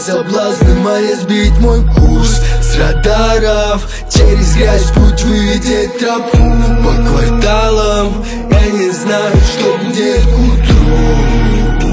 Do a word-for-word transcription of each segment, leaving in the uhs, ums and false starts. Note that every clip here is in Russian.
соблазны мои сбить мой курс с радаров. Через грязь путь выведет тропу по кварталам. Я не знаю, что будет к утру.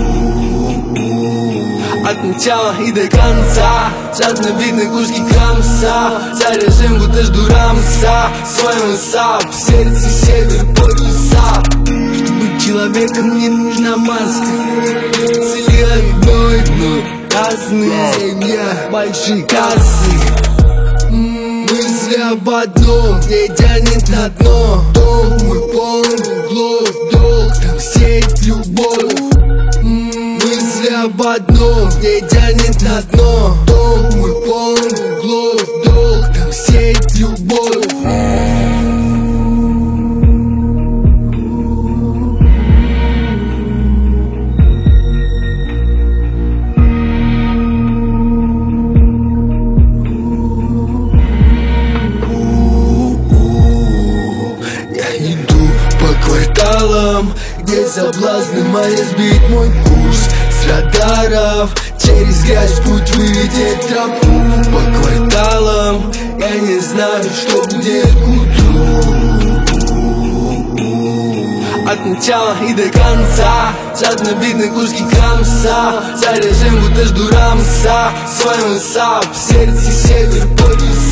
От начала и до конца жадно видны куски крамса. Заряжен, будто жду рамса. Своему сап, в сердце север полюса. Чтобы человеком не нужна маска. Цели одной, но разные. Семья, большие кассы. Мысли об одном, не тянет на дно. Дом мой полон углов, долг там сеть, любовь. Мысли об одном, не тянет на дно. Дом мой полон углов, долг там сеть, любовь. Где соблазны мои сбить мой курс с радаров. Через грязь путь выведет тропу по кварталам. Я не знаю, что будет к утру. От начала и до конца жадно видны куски крамса. Заряжен, будто жду рамса. Своему сап, в сердце север полюса.